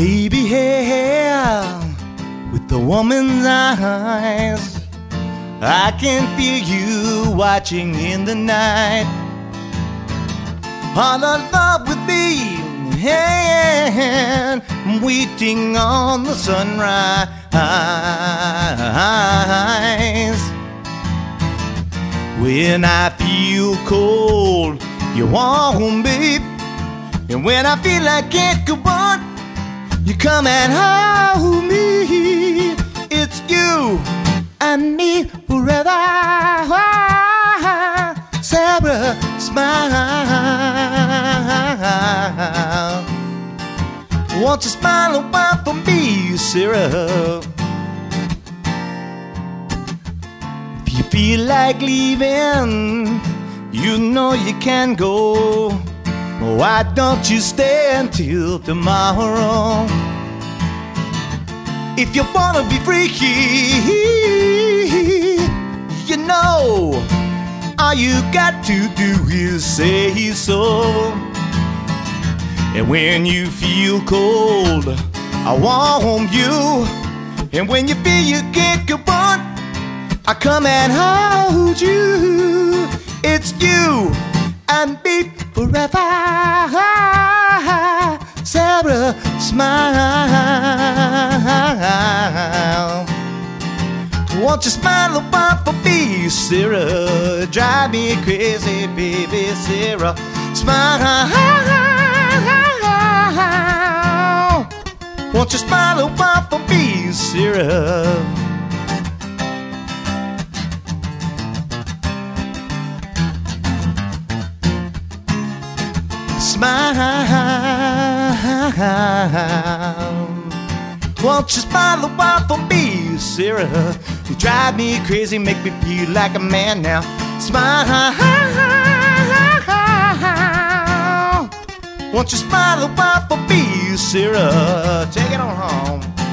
Baby hair with the woman's eyes, I can feel you watching in the night. All alone with me, and waiting on the sunrise. When I feel cold, you warm, babe. And when I feel I can't go on, you come and hold me. It's you and me forever. Sarah, smile. Won't you smile a while for me, Sarah? If you feel like leaving, you know you can go. Why don't you stay until tomorrow? If you wanna be free, you know all you got to do is say so. And when you feel cold, I warm you. And when you feel you can't go on, I come and hold you. It's you and me forever. Sarah, smile. Won't you smile a while for me, Sarah? Drive me crazy, baby, Sarah. Smile. Won't you smile a while for me, Sarah? Smile. Won't you smile a while for me, Sarah? You drive me crazy, make me feel like a man now. Smile. Won't you smile a while for me, Sarah? Take it on home.